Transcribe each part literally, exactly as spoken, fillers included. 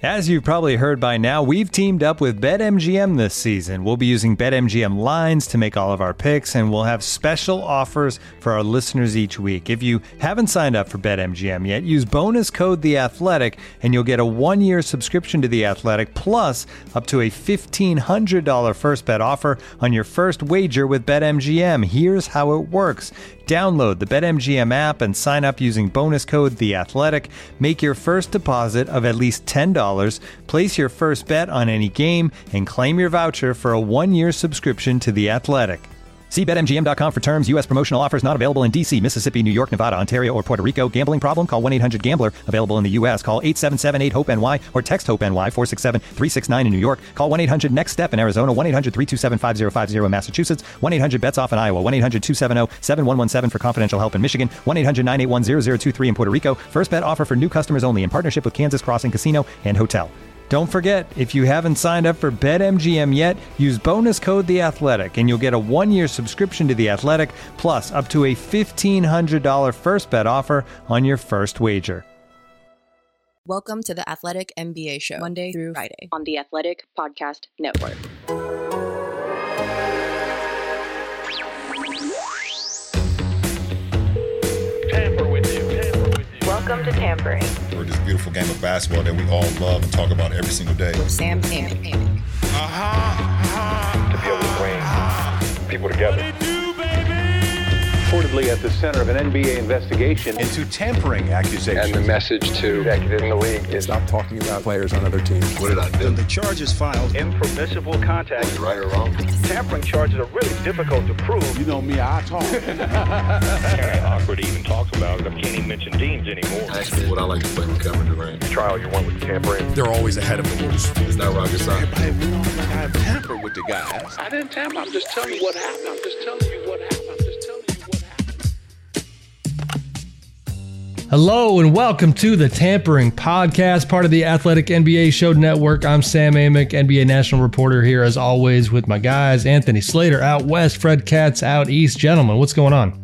As you've probably heard by now, we've teamed up with BetMGM this season. We'll be using BetMGM lines to make all of our picks, and we'll have special offers for our listeners each week. If you haven't signed up for BetMGM yet, use bonus code The Athletic, and you'll get a one-year subscription to The Athletic, plus up to a fifteen hundred dollars first bet offer on your first wager with BetMGM. Here's how it works. Download the BetMGM app and sign up using bonus code The Athletic. Make your first deposit of at least ten dollars. Place your first bet on any game and claim your voucher for a one-year subscription to The Athletic. See Bet M G M dot com for terms. U S promotional offers not available in D C, Mississippi, New York, Nevada, Ontario, or Puerto Rico. Gambling problem? Call one eight hundred gambler. Available in the U S. Call eight seven seven eight hope N Y or text HOPE-NY four six seven three six nine in New York. Call one eight hundred next step in Arizona. one eight hundred three two seven five zero five zero in Massachusetts. one eight hundred bets off in Iowa. one eight hundred two seven zero seven one one seven for confidential help in Michigan. one eight hundred nine eight one zero zero two three in Puerto Rico. First bet offer for new customers only in partnership with Kansas Crossing Casino and Hotel. Don't forget, if you haven't signed up for BetMGM yet, use bonus code The Athletic, and you'll get a one-year subscription to The Athletic, plus up to a fifteen hundred dollars first bet offer on your first wager. Welcome to the Athletic N B A Show, Monday through Friday on the Athletic Podcast Network. Tamper with you. Tamper with you. Welcome to Tampering. For this beautiful game of basketball that we all love and talk about every single day. with Sam Amick. Uh-huh. To be able to bring people together. Reportedly at the center of an N B A investigation into tampering accusations. And the message to executives in the league is stop talking about players on other teams. What did I do? The charges filed. Impermissible contact. Was it right or wrong? Tampering charges are really difficult to prove. You know me, I talk. It's kind of awkward to even talk about it. I can't even mention teams anymore. Actually, what I like to play with Kevin Durant. the trial you want with tampering. They're always ahead of the rules. It's not rocket science. Hey, we don't have tamper with the guys. I didn't tamper. I'm just telling you what happened. I'm just telling you what happened. I'm just telling you what happened. Hello and welcome to the Tampering Podcast, part of the Athletic N B A Show Network. I'm Sam Amick, N B A national reporter here as always with my guys, Anthony Slater out west, Fred Katz out east. Gentlemen, what's going on?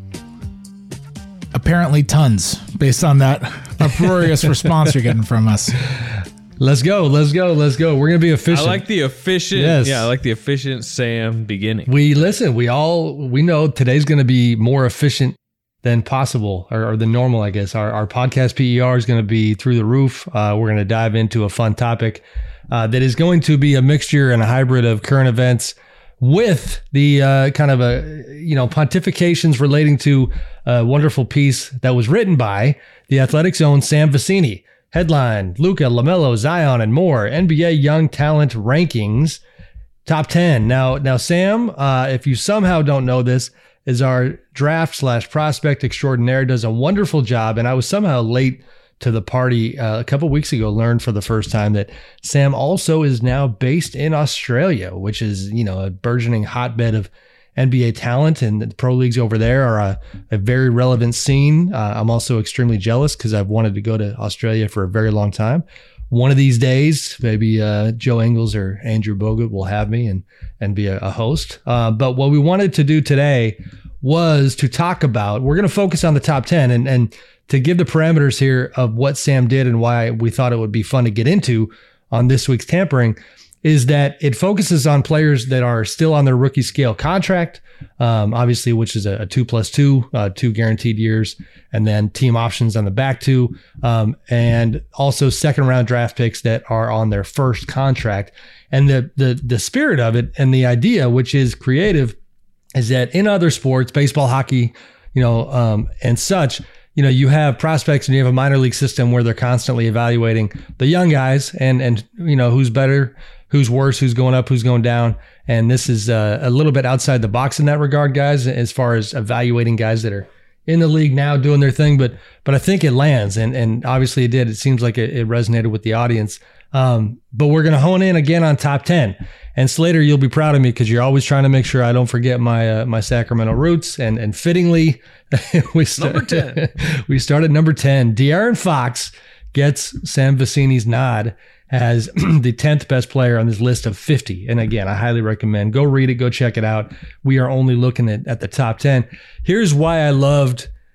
Apparently tons, based on that uproarious response you're getting from us. Let's go, let's go, let's go. We're going to be efficient. I like the efficient, yes. yeah, I like the efficient Sam beginning. We, listen, we all, we know today's going to be more efficient than possible, or, or than normal, I guess. Our, our podcast P E R is going to be through the roof. Uh, we're going to dive into a fun topic uh, that is going to be a mixture and a hybrid of current events with the uh, kind of a, you know, pontifications relating to a wonderful piece that was written by the Athletics' own Sam Vecenie. Headline, Luka, LaMelo, Zion, and more. N B A Young Talent Rankings, Top ten. Now, now, Sam, uh, if you somehow don't know this, is our draft slash prospect extraordinaire, does a wonderful job. And I was somehow late to the party uh, a couple weeks ago, learned for the first time that Sam also is now based in Australia, which is, you know, a burgeoning hotbed of N B A talent, and the pro leagues over there are a, a very relevant scene. Uh, I'm also extremely jealous because I've wanted to go to Australia for a very long time. One of these days, maybe uh, Joe Ingles or Andrew Bogut will have me and and be a, a host. Uh, but what we wanted to do today was to talk about, we're going to focus on the top ten and, and to give the parameters here of what Sam did and why we thought it would be fun to get into on this week's Tampering, is that it focuses on players that are still on their rookie scale contract, um, obviously, which is a, a two plus two, uh, two guaranteed years, and then team options on the back two, um, and also second round draft picks that are on their first contract. And the the the spirit of it and the idea, which is creative, is that in other sports, baseball, hockey, you know, um, and such, you know, you have prospects and you have a minor league system where they're constantly evaluating the young guys and, and, you know, who's better, who's worse, who's going up, who's going down. And this is uh, a little bit outside the box in that regard, guys, as far as evaluating guys that are in the league now doing their thing. But, but I think it lands, and, and obviously it did. It seems like it, it resonated with the audience. Um, but we're going to hone in again on top ten. And Slater, you'll be proud of me because you're always trying to make sure I don't forget my uh, my Sacramento roots. And and fittingly, we st- number ten. we started number ten. De'Aaron Fox gets Sam Vecenie's nod as the tenth best player on this list of fifty. And again, I highly recommend go read it, go check it out. We are only looking at, at the top ten. Here's why I loved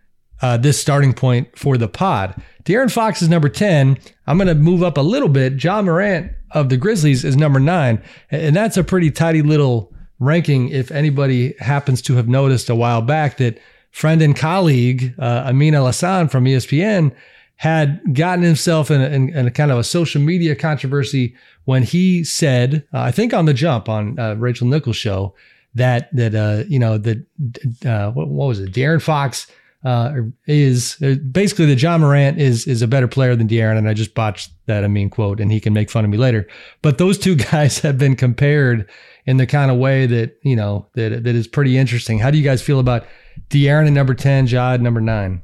uh, this starting point for the pod. De'Aaron Fox is number ten. I'm going to move up a little bit. Ja Morant of the Grizzlies is number nine. And that's a pretty tidy little ranking if anybody happens to have noticed a while back that friend and colleague uh, Amin El-Hassan from E S P N had gotten himself in a, in, in a kind of a social media controversy when he said, uh, I think on The Jump on uh, Rachel Nichols' show, that, that uh, you know, that, uh, what, what was it? De'Aaron Fox uh, is basically that Ja Morant is is a better player than De'Aaron, and I just botched that Amin quote, and he can make fun of me later. But those two guys have been compared in the kind of way that, you know, that that is pretty interesting. How do you guys feel about De'Aaron at number ten, Ja at number nine?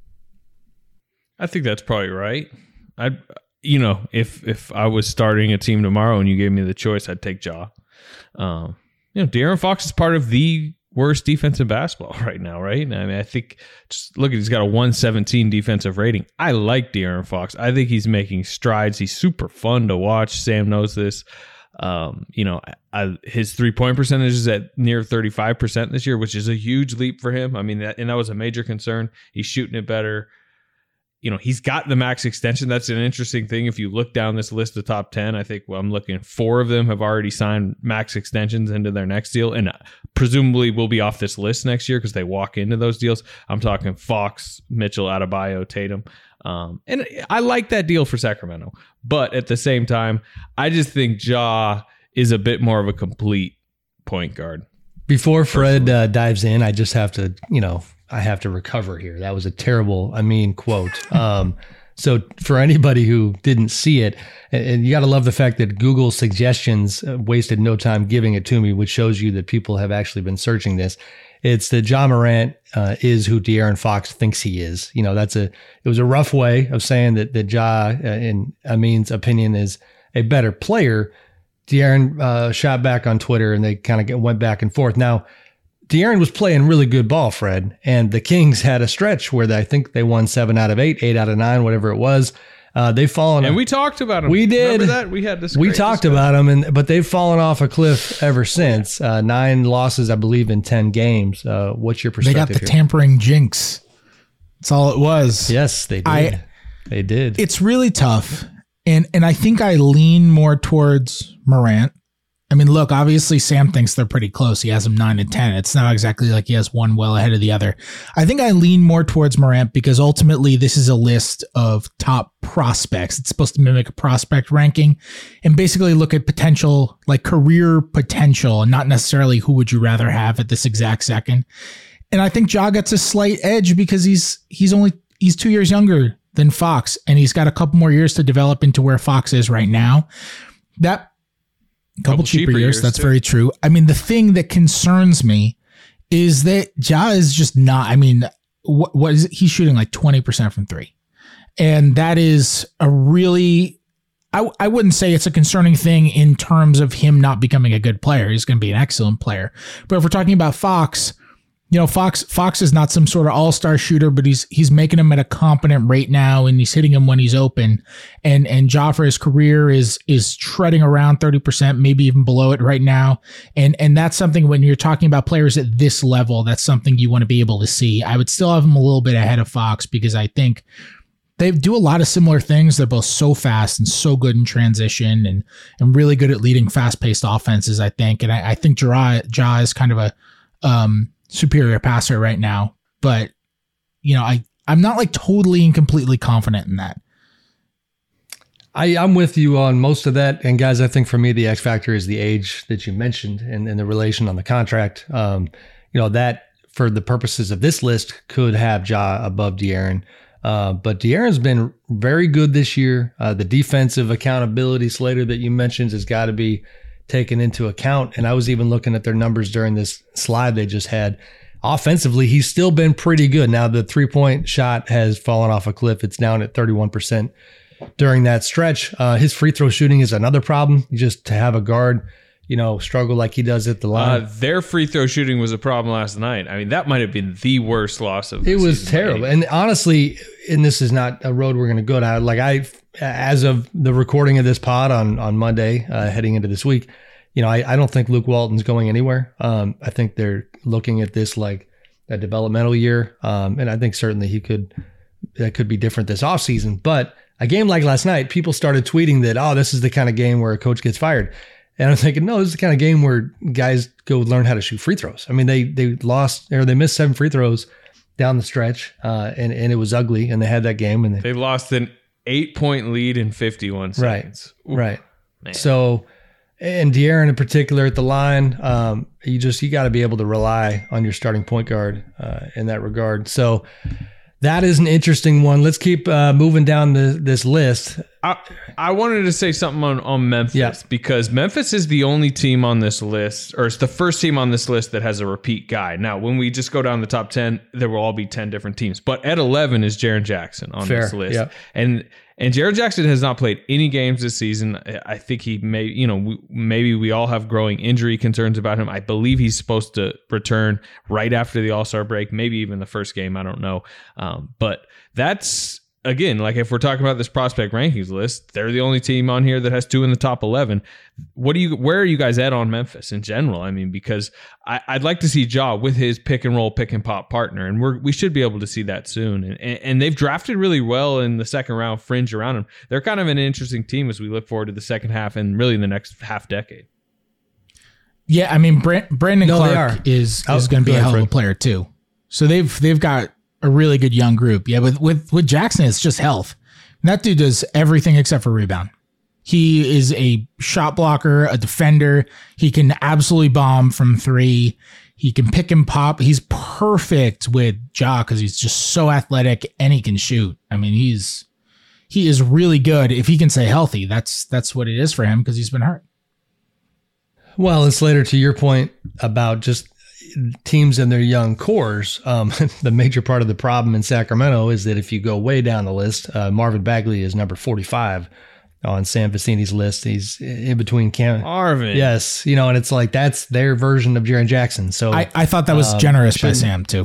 I think that's probably right. I, you know, if if I was starting a team tomorrow and you gave me the choice, I'd take Ja. Um, you know, De'Aaron Fox is part of the worst defense in basketball right now, right? I mean, I think just look at he's got a one seventeen defensive rating. I like De'Aaron Fox. I think he's making strides. He's super fun to watch. Sam knows this. Um, you know, I, his three-point percentage is at near thirty-five percent this year, which is a huge leap for him. I mean, that, and that was a major concern. He's shooting it better. You know, he's got the max extension. That's an interesting thing. If you look down this list of top ten, I think, well, I'm looking, four of them have already signed max extensions into their next deal, and presumably will be off this list next year because they walk into those deals. I'm talking Fox, Mitchell, Adebayo, Tatum. Um, and I like that deal for Sacramento. But at the same time, I just think Ja is a bit more of a complete point guard. Before Fred uh, dives in, I just have to, you know, I have to recover here. That was a terrible, I mean, quote. Um, so for anybody who didn't see it, and, and you got to love the fact that Google suggestions uh, wasted no time giving it to me, which shows you that people have actually been searching this. It's that Ja Morant uh, is who De'Aaron Fox thinks he is. You know, that's a, it was a rough way of saying that, that Ja, uh, in Amin's opinion, is a better player. De'Aaron uh, shot back on Twitter and they kind of went back and forth. Now, De'Aaron was playing really good ball, Fred, and the Kings had a stretch where they, I think they won seven out of eight, eight out of nine, whatever it was. Uh, they've fallen. And we talked about them. We did. Remember that? We had this. We talked discussion. about them, and but they've fallen off a cliff ever since. Uh, nine losses, I believe, in ten games. Uh, what's your perspective? They got the here? tampering jinx. That's all it was. Yes, they did. I, they did. It's really tough, and and I think I lean more towards Morant. I mean, look, obviously Sam thinks they're pretty close. He has them nine and ten. It's not exactly like he has one well ahead of the other. I think I lean more towards Morant because ultimately this is a list of top prospects. It's supposed to mimic a prospect ranking and basically look at potential, like career potential, and not necessarily who would you rather have at this exact second. And I think Ja gets a slight edge because he's he's only he's two years younger than Fox, and he's got a couple more years to develop into where Fox is right now. That Couple, couple cheaper, cheaper years, years that's too. Very true. I mean, the thing that concerns me is that Ja is just not, I mean, what, what is it? He's shooting like twenty percent from three. And that is a really, I, I wouldn't say it's a concerning thing in terms of him not becoming a good player. He's going to be an excellent player. But if we're talking about Fox, you know, Fox Fox is not some sort of all-star shooter, but he's he's making them at a competent rate now, and he's hitting them when he's open. And and Ja for his career is is treading around thirty percent, maybe even below it right now. And and that's something when you're talking about players at this level, that's something you want to be able to see. I would still have him a little bit ahead of Fox because I think they do a lot of similar things. They're both so fast and so good in transition and and really good at leading fast-paced offenses, I think. And I, I think Ja, Ja is kind of a um superior passer right now, but you know, I, I'm not like totally and completely confident in that. I, I'm with you on most of that. And guys, I think for me, the X factor is the age that you mentioned and, and the relation on the contract. Um, you know, that for the purposes of this list could have Ja above De'Aaron. Uh, but De'Aaron's been very good this year. Uh, the defensive accountability, Slater, that you mentioned has got to be taken into account. And I was even looking at their numbers during this slide they just had. Offensively, he's still been pretty good. Now the three-point shot has fallen off a cliff. It's down at thirty-one percent during that stretch. Uh, his free throw shooting is another problem. Just to have a guard, you know, struggle like he does at the line. Uh, their free throw shooting was a problem last night. I mean, that might have been the worst loss of the season. It was season. terrible. And honestly, and this is not a road we're going to go down. Like I, as of the recording of this pod on, on Monday, uh, heading into this week, you know, I, I don't think Luke Walton's going anywhere. Um, I think they're looking at this like a developmental year. Um, and I think certainly he could, that could be different this offseason. But a game like last night, people started tweeting that, oh, this is the kind of game where a coach gets fired. And I'm thinking, no, this is the kind of game where guys go learn how to shoot free throws. I mean, they they lost or they missed seven free throws down the stretch, uh, and and it was ugly. And they had that game, and they, they lost an eight point lead in fifty-one seconds. Right, Ooh, right. Man. So, and De'Aaron in particular at the line, um, you just you got to be able to rely on your starting point guard uh, in that regard. So. That is an interesting one. Let's keep uh, moving down the, this list. I, I wanted to say something on, on Memphis yeah. because Memphis is the only team on this list, or it's the first team on this list that has a repeat guy. Now, when we just go down the top ten, there will all be ten different teams. But at eleven is Jaren Jackson on Fair. this list. Yeah. And and Jaren Jackson has not played any games this season. I think he may, you know, we, maybe we all have growing injury concerns about him. I believe he's supposed to return right after the All-Star break, maybe even the first game. I don't know. Um, but that's, again, like if we're talking about this prospect rankings list, they're the only team on here that has two in the top eleven. What do you, where are you guys at on Memphis in general? I mean, because I, I'd like to see Ja with his pick and roll, pick and pop partner, and we're, we should be able to see that soon. And, and, and they've drafted really well in the second round fringe around them. They're kind of an interesting team as we look forward to the second half and really the next half decade. Yeah, I mean, Brand, Brandon no, Clark is, oh, is going to be a hell of a Fred. player too. So they've they've got a really good young group. Yeah, with with with Jackson, it's just health. And that dude does everything except for rebound. He is a shot blocker, a defender. He can absolutely bomb from three. He can pick and pop. He's perfect with Ja because he's just so athletic and he can shoot. I mean, he's he is really good. If he can stay healthy, that's that's what it is for him because he's been hurt. Well, and Slater, to your point about just teams and their young cores, um, the major part of the problem in Sacramento is that if you go way down the list, uh, Marvin Bagley is number forty-five on Sam Vecini's list. He's in between Cam. Marvin. Yes. You know, and it's like, that's their version of Jaren Jackson. So I, I thought that was um, generous by Sam too.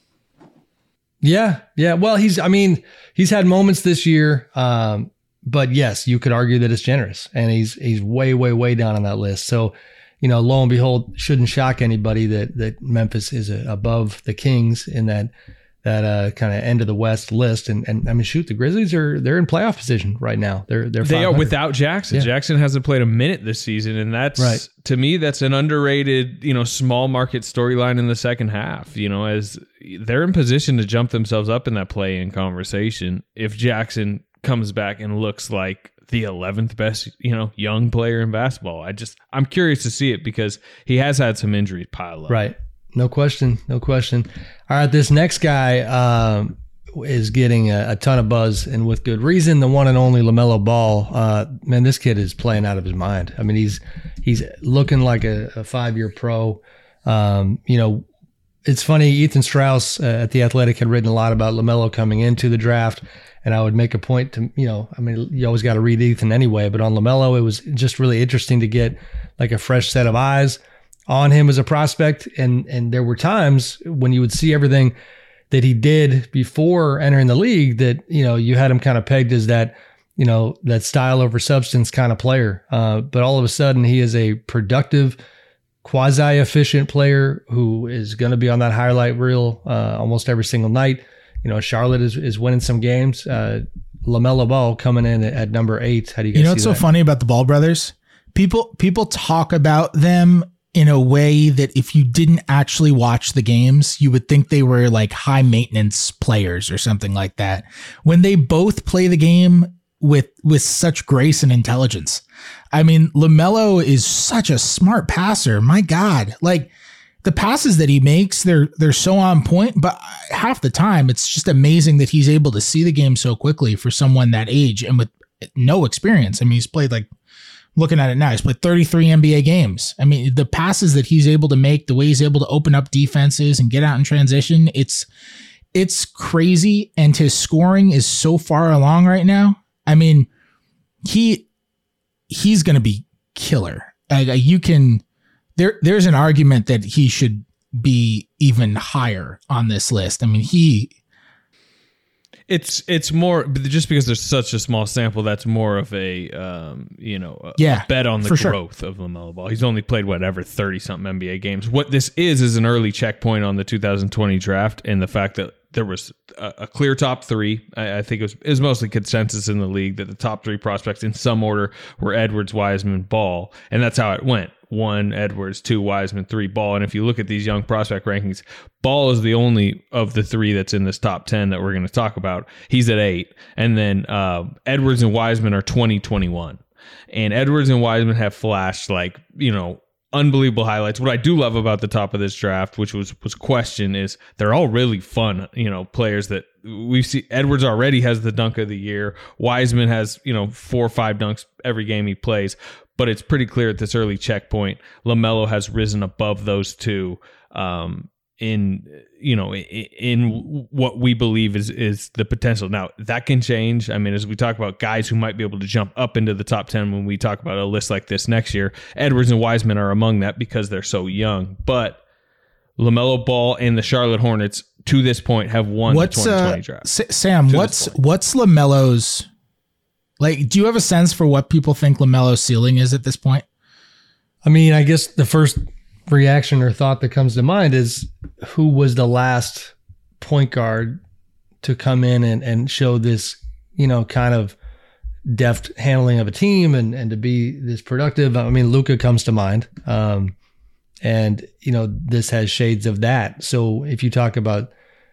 Yeah. Yeah. Well, he's, I mean, he's had moments this year. Um, but yes, you could argue that it's generous and he's, he's way, way, way down on that list. So, you know, lo and behold, shouldn't shock anybody that, that Memphis is a, above the Kings in that, that uh, kind of end of the West list. And, and I mean, shoot, the Grizzlies are, they're in playoff position right now. They're, they're, they are without Jackson. Yeah. Jackson hasn't played a minute this season. And that's, right. to me, that's an underrated, you know, small market storyline in the second half, you know, as they're in position to jump themselves up in that play-in conversation. If Jackson comes back and looks like the eleventh best, you know, young player in basketball, I just, I'm curious to see it because he has had some injuries pile up. Right. No question. No question. All right. This next guy um, is getting a, a ton of buzz and with good reason. The one and only LaMelo Ball. Uh, man, this kid is playing out of his mind. I mean, he's, he's looking like a, a five-year pro. Um, you know, it's funny. Ethan Strauss uh, at The Athletic had written a lot about LaMelo coming into the draft. And I would make a point to, you know, I mean, you always got to read Ethan anyway, but on LaMelo, it was just really interesting to get like a fresh set of eyes on him as a prospect. And, and there were times when you would see everything that he did before entering the league that, you know, you had him kind of pegged as that, you know, that style over substance kind of player. Uh, but all of a sudden he is a productive, quasi-efficient player who is going to be on that highlight reel uh, almost every single night. You know, Charlotte is, is winning some games. Uh, LaMelo Ball coming in at, at number eight. How do you guys You know see what's so that? funny about the Ball brothers? People people talk about them in a way that if you didn't actually watch the games, you would think they were like high maintenance players or something like that. When they both play the game with with such grace and intelligence. I mean, LaMelo is such a smart passer. My God, like. The passes that he makes, they're they're so on point, but half the time it's just amazing that he's able to see the game so quickly for someone that age and with no experience. I mean, he's played like, looking at it now, he's played thirty-three N B A games. I mean, the passes that he's able to make, the way he's able to open up defenses and get out in transition, it's it's crazy. And his scoring is so far along right now. I mean, he he's going to be killer. Uh, you can... There, there's an argument that he should be even higher on this list. I mean, he It's it's more just because there's such a small sample. That's more of a um, you know a, yeah, a bet on the growth sure. of LaMelo Ball. He's only played whatever thirty something N B A games. What this is is an early checkpoint on the two thousand twenty draft, and the fact that there was a, a clear top three. I, I think it was, it was mostly consensus in the league that the top three prospects in some order were Edwards, Wiseman, Ball, and that's how it went. One, Edwards, two, Wiseman, three, Ball. And if you look at these young prospect rankings, Ball is the only of the three that's in this top ten that we're going to talk about. He's at eight. And then uh, Edwards and Wiseman are twenty, twenty-one. And Edwards and Wiseman have flashed like, you know, unbelievable highlights. What I do love about the top of this draft, which was was questioned, is they're all really fun, you know, players that we see. Edwards already has the dunk of the year. Wiseman has, you know, four or five dunks every game he plays. But it's pretty clear at this early checkpoint, LaMelo has risen above those two um, in, you know, in, in what we believe is is the potential. Now, that can change. I mean, as we talk about guys who might be able to jump up into the top ten when we talk about a list like this next year, Edwards and Wiseman are among that because they're so young. But LaMelo Ball and the Charlotte Hornets, to this point, have won what's, the twenty twenty uh, draft. Sam, what's what's LaMelo's... Like, do you have a sense for what people think LaMelo's ceiling is at this point? I mean, I guess the first reaction or thought that comes to mind is who was the last point guard to come in and, and show this, you know, kind of deft handling of a team and, and to be this productive. I mean, Luka comes to mind. Um, and, you know, this has shades of that. So if you talk about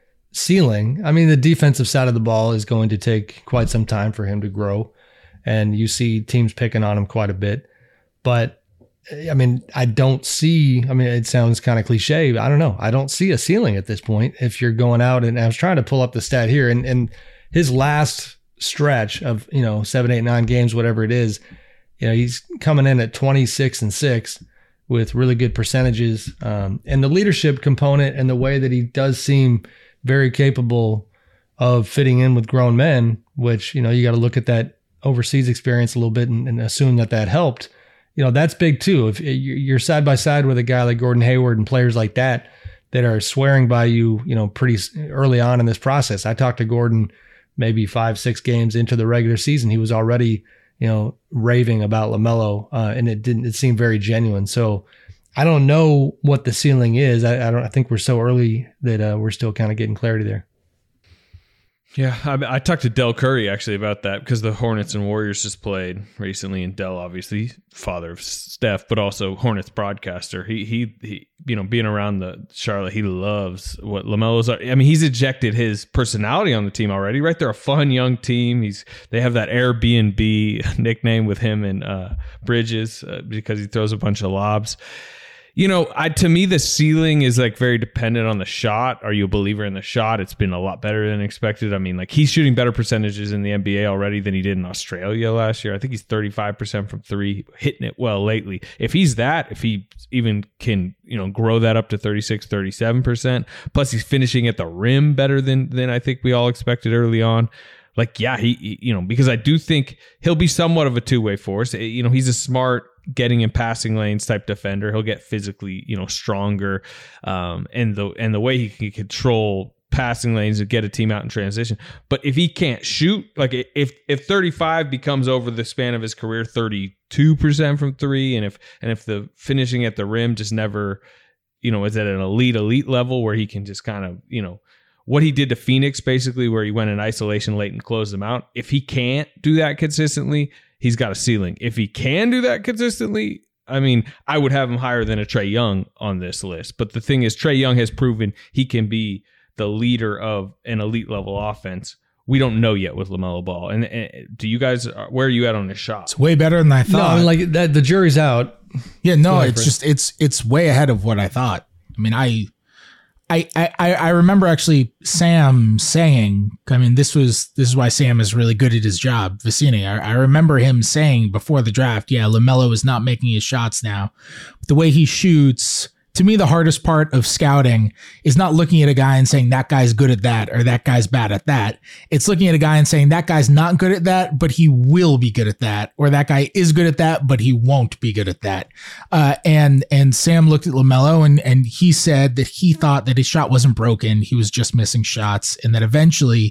ceiling, I mean, the defensive side of the ball is going to take quite some time for him to grow. And you see teams picking on him quite a bit. But, I mean, I don't see, I mean, it sounds kind of cliche, but I don't know. I don't see a ceiling at this point if you're going out. And I was trying to pull up the stat here. And, and his last stretch of, you know, seven, eight, nine games, whatever it is, you know, he's coming in at twenty-six and six with really good percentages. Um, and the leadership component and the way that he does seem very capable of fitting in with grown men, which, you know, you got to look at that overseas experience a little bit and, and assume that that helped. You know, that's big too. If you're side by side with a guy like Gordon Hayward and players like that, that are swearing by you, you know, pretty early on in this process. I talked to Gordon maybe five, six games into the regular season. He was already, you know, raving about LaMelo, uh, and it didn't, it seemed very genuine. So I don't know what the ceiling is. I, I don't, I think we're so early that uh, we're still kind of getting clarity there. Yeah, I, I talked to Del Curry actually about that because the Hornets and Warriors just played recently, and Del, obviously father of Steph, but also Hornets broadcaster. He he he, you know, being around the Charlotte, he loves what LaMelo's. I mean, he's ejected his personality on the team already. Right, they're a fun young team. He's they have that Airbnb nickname with him and uh, Bridges uh, because he throws a bunch of lobs. You know, I to me, the ceiling is like very dependent on the shot. Are you a believer in the shot? It's been a lot better than expected. I mean, like he's shooting better percentages in the N B A already than he did in Australia last year. I think he's thirty-five percent from three, hitting it well lately. If he's that, if he even can, you know, grow that up to thirty-six, thirty-seven percent, plus he's finishing at the rim better than than I think we all expected early on. Like, yeah, he, he you know, because I do think he'll be somewhat of a two-way force. You know, he's a smart, getting in passing lanes type defender. He'll get physically, you know, stronger. Um, and the and the way he can control passing lanes and get a team out in transition. But if he can't shoot, like if if thirty-five becomes over the span of his career thirty-two percent from three, and if and if the finishing at the rim just never, you know, is at an elite elite level where he can just kind of, you know, what he did to Phoenix basically, where he went in isolation late and closed them out. If he can't do that consistently, he's got a ceiling. If he can do that consistently, I mean, I would have him higher than a Trae Young on this list. But the thing is, Trae Young has proven he can be the leader of an elite level offense. We don't know yet with LaMelo Ball. And, and do you guys, where are you at on this shot? It's way better than I thought. No, I mean, like that, the jury's out. Yeah, no, ahead, it's Chris. just it's it's way ahead of what I thought. I mean, I. I, I, I remember actually Sam saying, I mean, this was this is why Sam is really good at his job, Vicini. I, I remember him saying before the draft, yeah, LaMelo is not making his shots now. But the way he shoots, to me, the hardest part of scouting is not looking at a guy and saying that guy's good at that or that guy's bad at that. It's looking at a guy and saying that guy's not good at that, but he will be good at that, or that guy is good at that, but he won't be good at that. Uh, and and Sam looked at LaMelo and and he said that he thought that his shot wasn't broken, he was just missing shots, and that eventually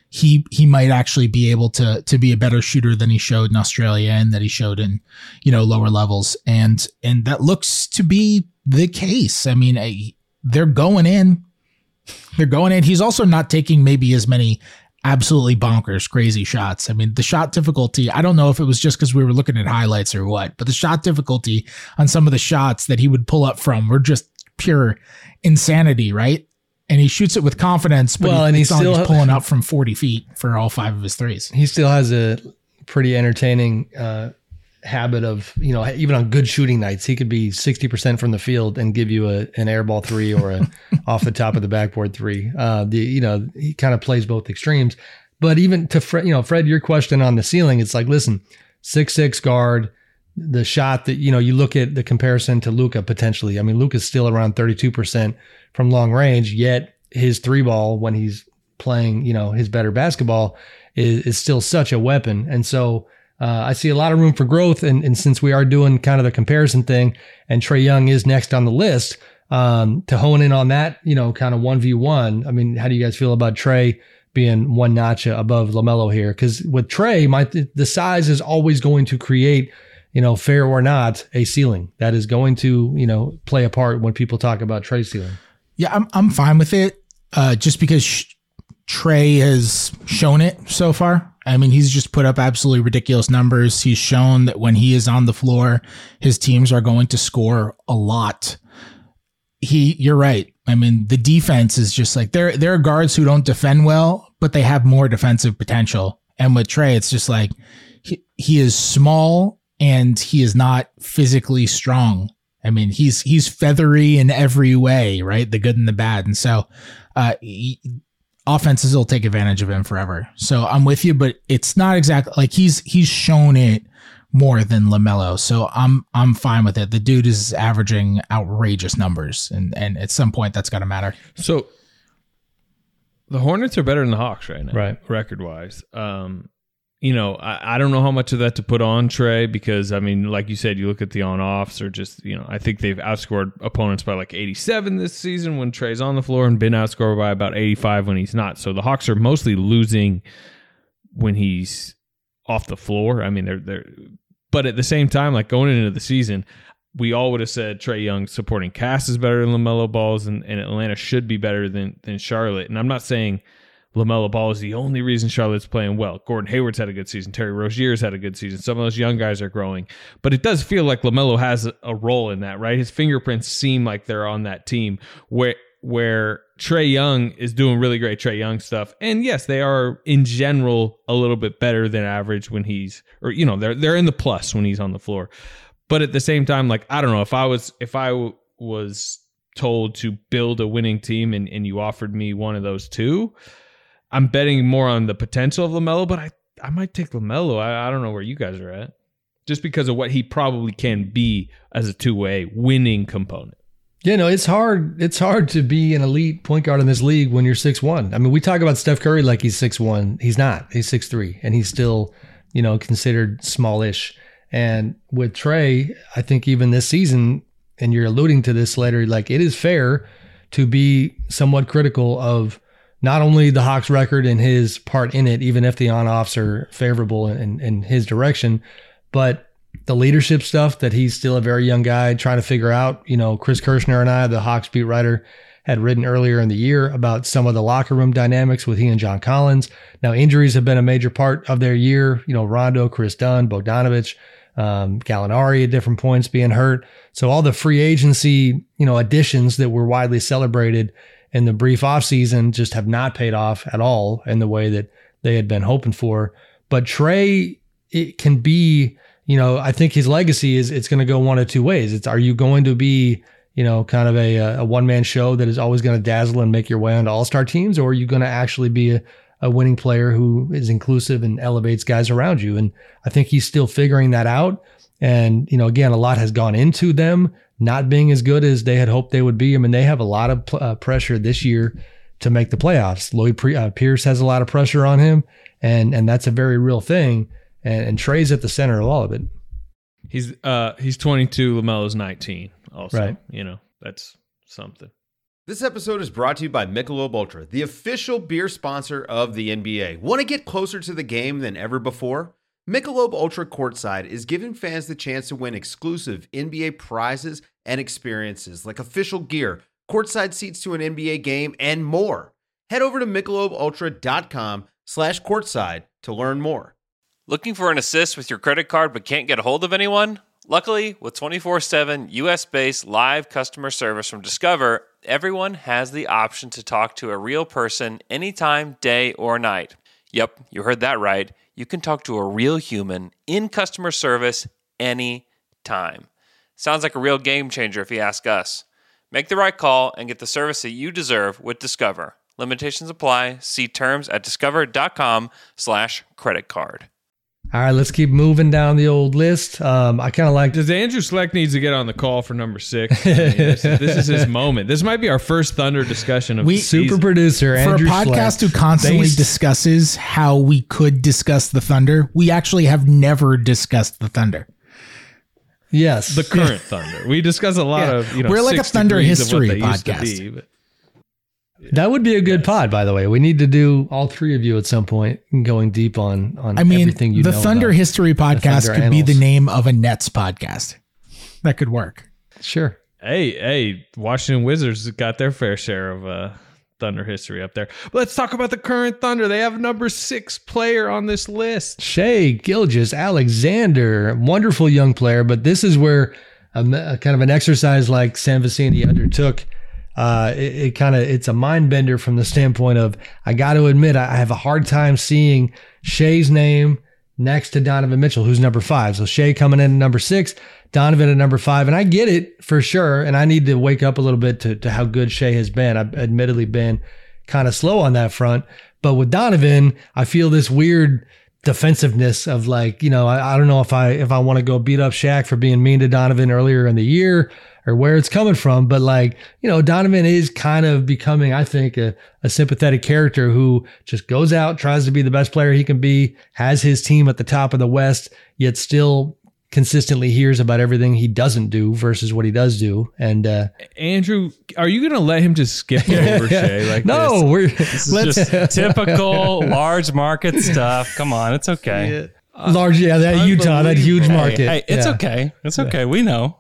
he he might actually be able to to be a better shooter than he showed in Australia and that he showed in, you know, lower levels. And and that looks to be the case. I mean, I, they're going in. They're going in. He's also not taking maybe as many absolutely bonkers, crazy shots. I mean, the shot difficulty, I don't know if it was just because we were looking at highlights or what, but the shot difficulty on some of the shots that he would pull up from were just pure insanity, right? And he shoots it with confidence, but well, he, and he's still still pulling up from forty feet for all five of his threes. He still has a pretty entertaining uh, habit of, you know, even on good shooting nights, he could be sixty percent from the field and give you a, an air ball three or a off the top of the backboard three. Uh, the, you know, he kind of plays both extremes. But even to Fred, you know, Fred, your question on the ceiling, it's like, listen, six six guard, the shot that, you know, you look at the comparison to Luka potentially. I mean, Luka's still around thirty-two percent from long range, yet his three ball when he's playing, you know, his better basketball is, is still such a weapon. And so uh, I see a lot of room for growth. And, and since we are doing kind of the comparison thing and Trae Young is next on the list, um, to hone in on that, you know, kind of one v one. I mean, how do you guys feel about Trae being one notch above LaMelo here? Because with Trae, my, the size is always going to create, you know, fair or not, a ceiling that is going to, you know, play a part when people talk about Trae's ceiling. Yeah, I'm I'm fine with it, uh, just because sh- Trae has shown it so far. I mean, he's just put up absolutely ridiculous numbers. He's shown that when he is on the floor, his teams are going to score a lot. He, you're right. I mean, the defense is just like, there, there are guards who don't defend well, but they have more defensive potential. And with Trae, it's just like, he, he is small and he is not physically strong. I mean, he's he's feathery in every way, right? The good and the bad. And so uh, he, offenses will take advantage of him forever. So I'm with you, but it's not exactly like he's he's shown it more than LaMelo. So I'm I'm fine with it. The dude is averaging outrageous numbers, and, and at some point that's got to matter. So the Hornets are better than the Hawks right now, right? Record-wise. Um, you know, I, I don't know how much of that to put on Trae because, I mean, like you said, you look at the on-offs or just, you know, I think they've outscored opponents by like eighty-seven this season when Trae's on the floor and been outscored by about eighty-five when he's not. So the Hawks are mostly losing when he's off the floor. I mean, they're, they're, but at the same time, like going into the season, we all would have said Trae Young's supporting cast is better than LaMelo Ball's and, and Atlanta should be better than, than Charlotte. And I'm not saying LaMelo Ball is the only reason Charlotte's playing well. Gordon Hayward's had a good season. Terry Rozier's had a good season. Some of those young guys are growing. But it does feel like LaMelo has a role in that, right? His fingerprints seem like they're on that team where where Trae Young is doing really great Trae Young stuff. And yes, they are in general a little bit better than average when he's, or, you know, they're they're in the plus when he's on the floor. But at the same time, like, I don't know, if I was if I w- was told to build a winning team and, and you offered me one of those two, I'm betting more on the potential of LaMelo, but I, I might take LaMelo. I, I don't know where you guys are at. Just because of what he probably can be as a two-way winning component. Yeah, no, it's hard. It's hard to be an elite point guard in this league when you're six one. I mean, we talk about Steph Curry like he's six one. He's not. He's six three, and he's still, you know, considered smallish. And with Trae, I think even this season, and you're alluding to this later, like it is fair to be somewhat critical of not only the Hawks record and his part in it, even if the on-offs are favorable in, in his direction, but the leadership stuff that he's still a very young guy trying to figure out. You know, Chris Kirshner and I, the Hawks beat writer, had written earlier in the year about some of the locker room dynamics with he and John Collins. Now, injuries have been a major part of their year. You know, Rondo, Chris Dunn, Bogdanovich, um, Gallinari at different points being hurt. So all the free agency, you know, additions that were widely celebrated in the brief offseason just have not paid off at all in the way that they had been hoping for. But Trae, it can be, you know, I think his legacy is it's going to go one of two ways. It's, are you going to be, you know, kind of a, a one-man show that is always going to dazzle and make your way onto all-star teams, or are you going to actually be a, a winning player who is inclusive and elevates guys around you? And I think he's still figuring that out. And, you know, again, a lot has gone into them not being as good as they had hoped they would be. I mean, they have a lot of uh, pressure this year to make the playoffs. Lloyd Pre- uh, Pierce has a lot of pressure on him, and and that's a very real thing. And, and Trae's at the center of all of it. He's uh he's twenty-two, LaMelo's nineteen. Also, right? You know, that's something. This episode is brought to you by Michelob Ultra, the official beer sponsor of the N B A. Want to get closer to the game than ever before? Michelob Ultra Courtside is giving fans the chance to win exclusive N B A prizes and experiences like official gear, courtside seats to an N B A game, and more. Head over to michelobultra.com slash courtside to learn more. Looking for an assist with your credit card but can't get a hold of anyone? Luckily, with twenty-four seven U S-based live customer service from Discover, everyone has the option to talk to a real person anytime, day or night. Yep, you heard that right. You can talk to a real human in customer service anytime. Sounds like a real game changer if you ask us. Make the right call and get the service that you deserve with Discover. Limitations apply. See terms at discover.com slash credit card. All right, let's keep moving down the old list. Um, I kind of like... Does Andrew Schlecht needs to get on the call for number six? I mean, this, this is his moment. This might be our first Thunder discussion of we, the season. Super producer, Andrew For a podcast Schlecht, who constantly based, discusses how we could discuss the Thunder, we actually have never discussed the Thunder. Yes. The current Thunder. We discuss a lot Yeah. of, you know, We're like a Thunder history podcast. Be, but, That would be a good yes. pod, by the way. We need to do all three of you at some point, going deep on on I mean, everything you the know Thunder about History podcast Thunder could be annals. the name of a Nets podcast. That could work. Sure. Hey, hey, Washington Wizards got their fair share of uh, Thunder history up there. But let's talk about the current Thunder. They have number six player on this list. Shai Gilgeous-Alexander, wonderful young player, but this is where a, a kind of an exercise like Sam Vecenie undertook. Uh, it, it kind of it's a mind bender from the standpoint of I got to admit I, I have a hard time seeing Shai's name next to Donovan Mitchell, who's number five. So Shai coming in at number six, Donovan at number five, and I get it for sure. And I need to wake up a little bit to to how good Shai has been. I've admittedly been kind of slow on that front, but with Donovan, I feel this weird defensiveness of like, you know, I, I don't know if I if I want to go beat up Shaq for being mean to Donovan earlier in the year or where it's coming from. But like, you know, Donovan is kind of becoming, I think, a, a sympathetic character who just goes out, tries to be the best player he can be, has his team at the top of the West, yet still consistently hears about everything he doesn't do versus what he does do. And uh, Andrew, are you going to let him just skip over Shai like no, this? we're This is just typical large market stuff. Come on, it's okay. Yeah. Large, yeah, that Utah, that huge market. Hey, hey, it's yeah. okay. It's okay. We know.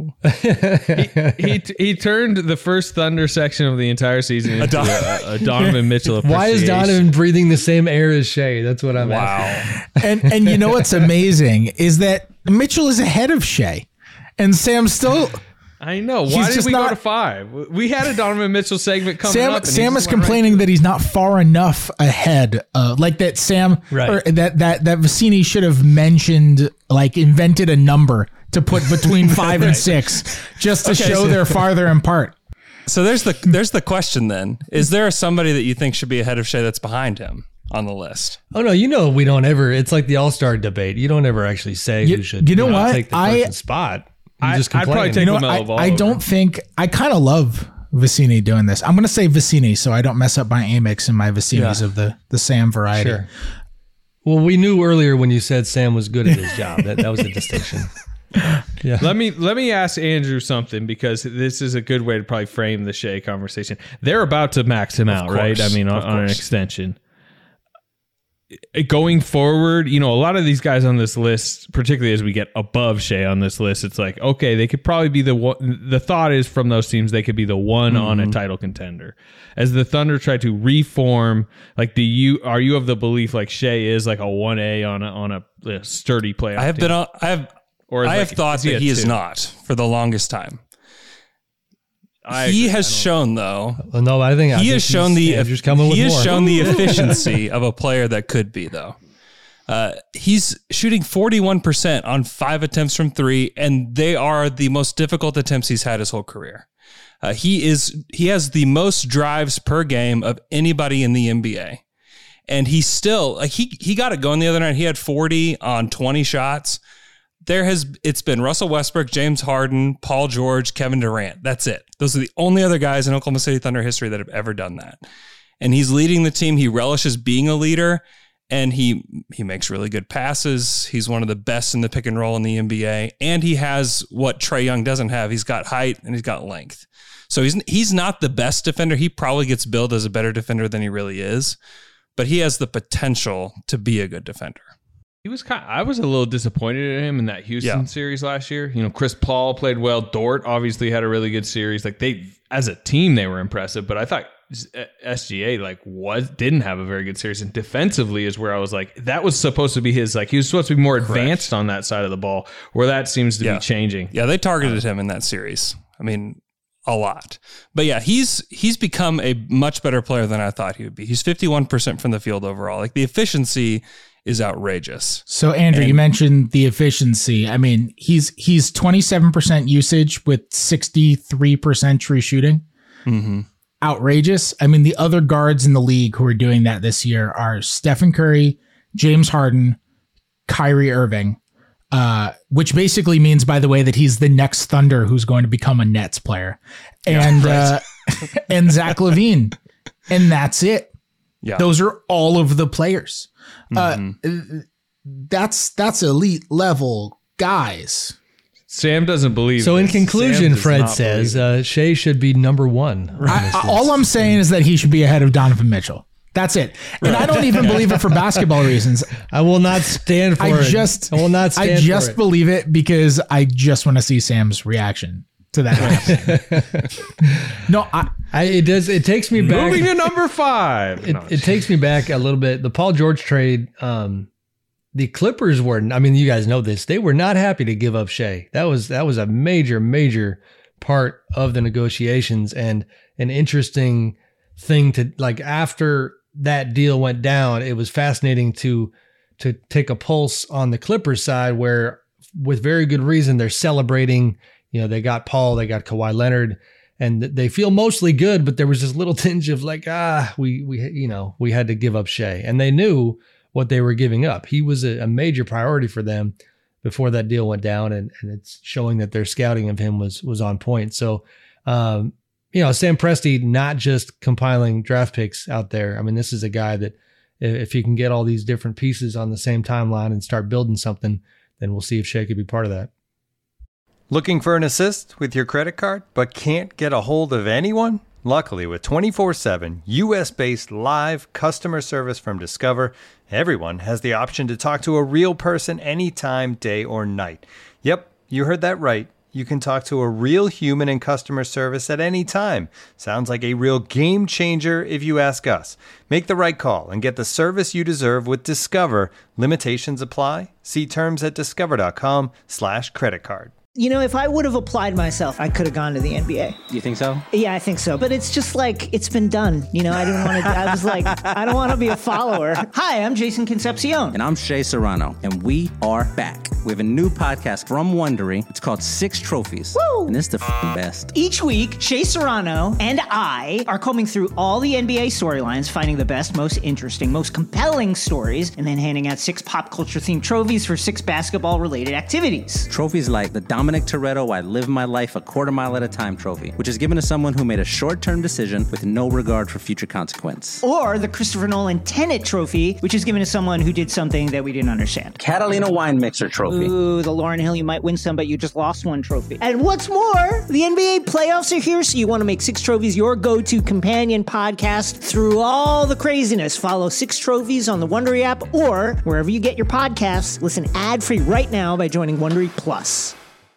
he, he he turned the first Thunder section of the entire season into a, a, a Donovan Mitchell appreciation. Why is Donovan breathing the same air as Shai? That's what I'm Wow. asking. And and you know what's amazing is that Mitchell is ahead of Shai, and Sam still. I know. He's Why did just we not- go to five? We had a Donovan Mitchell segment coming Sam, up. and he Sam just is went complaining right that he's not far enough ahead. Uh, like that Sam, Right. or that that that Vecenie should have mentioned, like invented a number to put between five and six, just to Okay, show so- they're farther apart. So there's the there's the question then. Is there somebody that you think should be ahead of Shai that's behind him on the list? Oh no, you know we don't ever. It's like the All Star debate. You don't ever actually say You- who should. you know what? Take the I- first spot. You I- just I'd probably complain. take You know, LaMelo I, Ball I over. don't think I kind of love Vecenie doing this. I'm going to say Vecenie so I don't mess up my Amex and my Vecenis Yeah. of the the Sam variety. Sure. Well, we knew earlier when you said Sam was good at his job. That that was a distinction. Yeah. Let me let me ask Andrew something, because this is a good way to probably frame the Shai conversation. They're about to max him out, course, right? I mean, on, of on an course. extension. Going forward, you know, a lot of these guys on this list, particularly as we get above Shai on this list, it's like, okay, they could probably be the one. The thought is from those teams, they could be the one on Mm-hmm. a title contender. As the Thunder try to reform, like, do you are you of the belief like Shai is like a one A on a on a, a sturdy playoff I have team? been on. I have. Or is I like- have thought is he that a he is two? not for the longest time. I he agree. has I don't- shown though. Well, no, I think I He think has shown he's- the Andrew's coming with he has more. shown the efficiency of a player that could be though. Uh, he's shooting forty-one percent on five attempts from three, and they are the most difficult attempts he's had his whole career. Uh, he is he has the most drives per game of anybody in the N B A, and he still like he he got it going the other night. He had forty on twenty shots. There has it's been Russell Westbrook, James Harden, Paul George, Kevin Durant. That's it. Those are the only other guys in Oklahoma City Thunder history that have ever done that. And he's leading the team. He relishes being a leader. And he he makes really good passes. He's one of the best in the pick and roll in the N B A. And he has what Trae Young doesn't have. He's got height and he's got length. So he's he's not the best defender. He probably gets billed as a better defender than he really is. But he has the potential to be a good defender. He was kind of, I was a little disappointed in him in that Houston Yeah. series last year. You know, Chris Paul played well. Dort obviously had a really good series. Like they, as a team, they were impressive. But I thought S G A like was didn't have a very good series. And defensively is where I was like, that was supposed to be his. Like he was supposed to be more advanced Correct. on that side of the ball. Where that seems to Yeah. be changing. Yeah, they targeted him in that series. I mean, a lot. But yeah, he's he's become a much better player than I thought he would be. He's fifty-one percent from the field overall. Like the efficiency is outrageous. So Andrew, And- you mentioned the efficiency. I mean, he's he's twenty-seven percent usage with sixty-three percent true shooting. Mm-hmm. Outrageous. I mean, the other guards in the league who are doing that this year are Stephen Curry, James Harden, Kyrie Irving, uh, which basically means, by the way, that he's the next Thunder who's going to become a Nets player, and Yeah, uh, and Zach LaVine, and that's it. Yeah, those are all of the players. Mm-hmm. Uh, that's that's elite level guys. Sam doesn't believe. So in this. conclusion, Sam does Fred not says believe uh, Shea should be number one. on I, this I- list. all I'm saying is that he should be ahead of Donovan Mitchell. That's it. And I don't even believe it for basketball reasons. I will not stand for I it. just I will not stand I just for it. believe it because I just want to see Sam's reaction to that happening. No, I, I, it does. It takes me back. Moving to number five. It, No, it takes me back a little bit. The Paul George trade, um, the Clippers were, I mean, you guys know this. They were not happy to give up Shea. That was that was a major, major part of the negotiations and an interesting thing to like after that deal went down. It was fascinating to to take a pulse on the Clippers side where with very good reason they're celebrating. You know, they got Paul, they got Kawhi Leonard. And they feel mostly good, but there was this little tinge of like, ah, we, we, you know, we had to give up Shea. And they knew what they were giving up. He was a, a major priority for them before that deal went down. And, and it's showing that their scouting of him was, was on point. So, um, you know, Sam Presti, not just compiling draft picks out there. I mean, this is a guy that if he can get all these different pieces on the same timeline and start building something, then we'll see if Shea could be part of that. Looking for an assist with your credit card, but can't get a hold of anyone? Luckily, with twenty-four seven U S-based live customer service from Discover, everyone has the option to talk to a real person anytime, day or night. Yep, you heard that right. You can talk to a real human in customer service at any time. Sounds like a real game changer if you ask us. Make the right call and get the service you deserve with Discover. Limitations apply. See terms at discover.com slash credit card. You know, if I would have applied myself, I could have gone to the N B A. You think so? Yeah, I think so. But it's just like, it's been done. You know, I didn't want to, I was like, I don't want to be a follower. Hi, I'm Jason Concepcion. And I'm Shea Serrano. And we are back. We have a new podcast from Wondery. It's called Six Trophies. Woo! And it's the f***ing best. Each week, Shea Serrano and I are combing through all the N B A storylines, finding the best, most interesting, most compelling stories, and then handing out six pop culture themed trophies for six basketball related activities. Trophies like the Dominic Toretto I Live My Life a Quarter Mile at a Time trophy, which is given to someone who made a short-term decision with no regard for future consequence. Or the Christopher Nolan Tenet trophy, which is given to someone who did something that we didn't understand. Catalina Wine Mixer trophy. Ooh, the Lauryn Hill You Might Win Some, but You Just Lost One trophy. And what's more, the N B A playoffs are here, so you want to make Six Trophies your go-to companion podcast through all the craziness. Follow Six Trophies on the Wondery app or wherever you get your podcasts. Listen ad-free right now by joining Wondery Plus.